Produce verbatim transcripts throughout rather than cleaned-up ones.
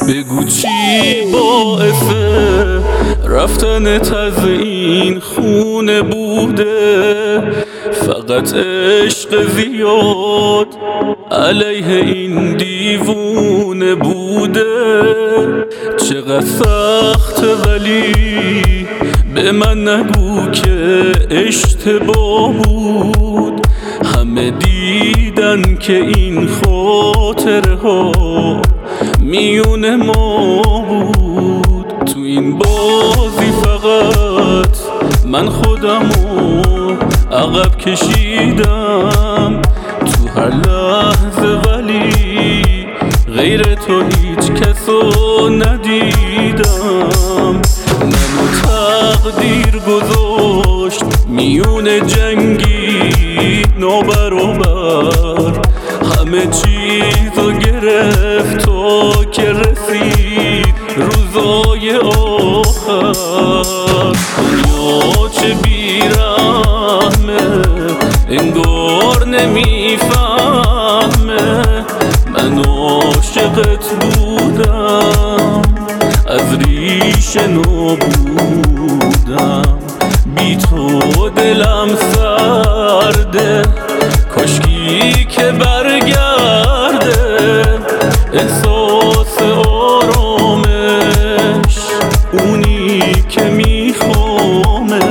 بگو چی باعث رفتنت از این خونه بوده؟ فقط عشق زیاد علیه این دیوونه بوده. چقدر سخت ولی به من نگو که اشتباه بود. همه دیدن که این خاطره ها میون ما بود. تو این بازی فقط من خودمو عقب کشیدم تو هر لحظه، ولی غیر تو هیچ کسو ندیدم. منو تقدیر گذاشت میون جنگی نابرابر، همه چیزو گرفت تا که رسید روزای آخر. دنیا چه بیرحمه انگار نمیفهمه. من عاشقت بودم از ریشه نبودم. بی تو دلم سرده، کاشکی که برگرده احساس آرامش، اونی که میخوامش.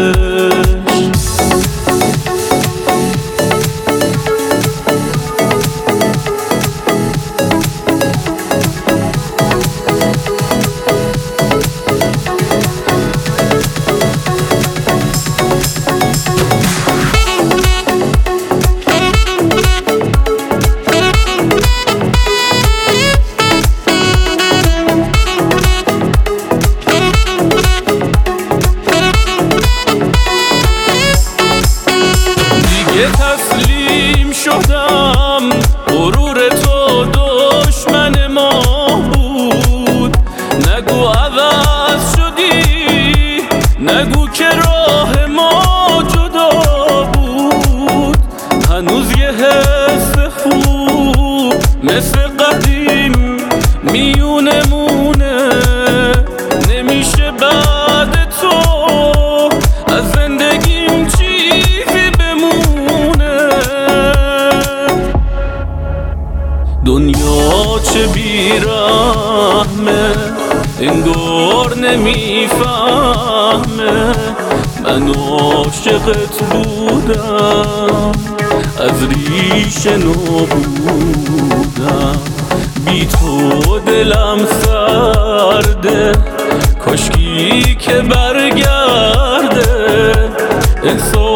تسلیم شدم، غرور تو دشمن ما بود. نگو عوض شدی، نگو که راه ما جدا بود. هنوز یه حس خوب مثل قدیم میونمونه، نمیشه بعد تو از زندگیم چیزی بمونه. دنیا چه بیرحمه انگار نمیفهمه. من عاشقت بودم از ریشه نبودم. بی تو دلم سرده، کاشکی که برگرده احساس